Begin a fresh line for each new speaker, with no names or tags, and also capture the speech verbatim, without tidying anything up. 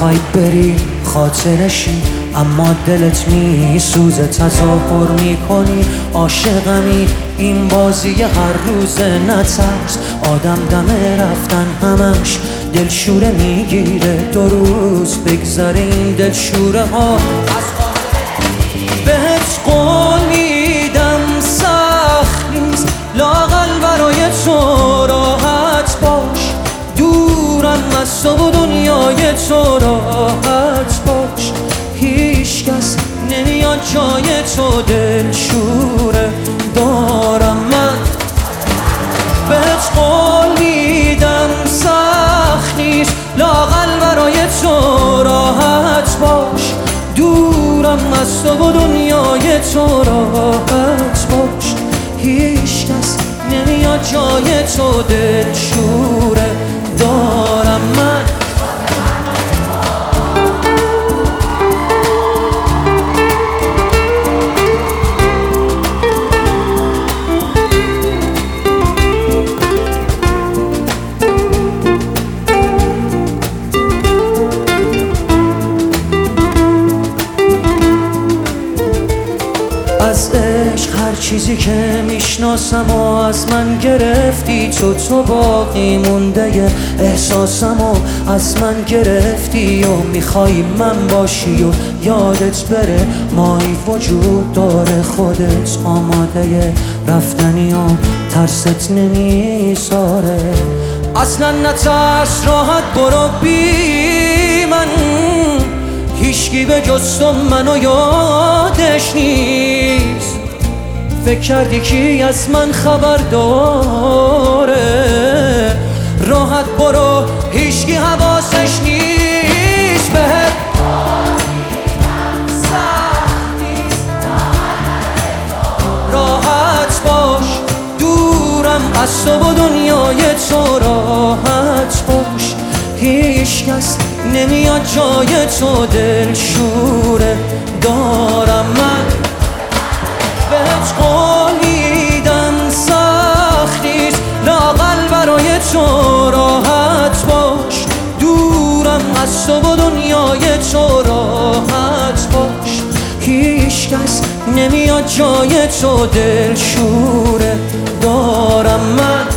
میخوای بری خاطرشی، اما دلت میسوزه، تظاهر میکنی عاشقمی. این بازی هر روز نترس، آدم دم رفتن همش دلشوره میگیره. دو روز بگذره این دلشوره ها بهت قول میدم سخت نیست، لااقل برای تو راحت باش. دورم از تو و دنیای تو راحت باش. هیچ کس نمیاد جای تو دلشوره دارم من. بهت قول میدم سخت نیست، لااقل برای تو راحت باش. دورم از تو و دنیای تو راحت باش. هیچ کس نمیاد جای تو دلشوره دارم من. از عشق هر چیزی که میشناسم و از من گرفتی تو، تو باقی مونده احساسم و از من گرفتی و میخوای من باشی و یادت بره مایی وجود داره. خودت آماده رفتنی و ترست نمیذاره. اصلا نترس راحت برو بی من، هیچکی به جز تو منو یادش نیست. فکر کردی کی از من خبر داره؟ راحت برو هیچکی حواسش نیست. بهت راحت باش. دورم از تو و دنیای تو راحت باش. هیچ کس نمیاد جای تو دلشوره دارم من. بهت قول میدم سخت نیست، لااقل برای تو راحت باش. دورم از تو و دنیای تو راحت باش. هیچ کس نمیاد جای تو دلشوره دارم من.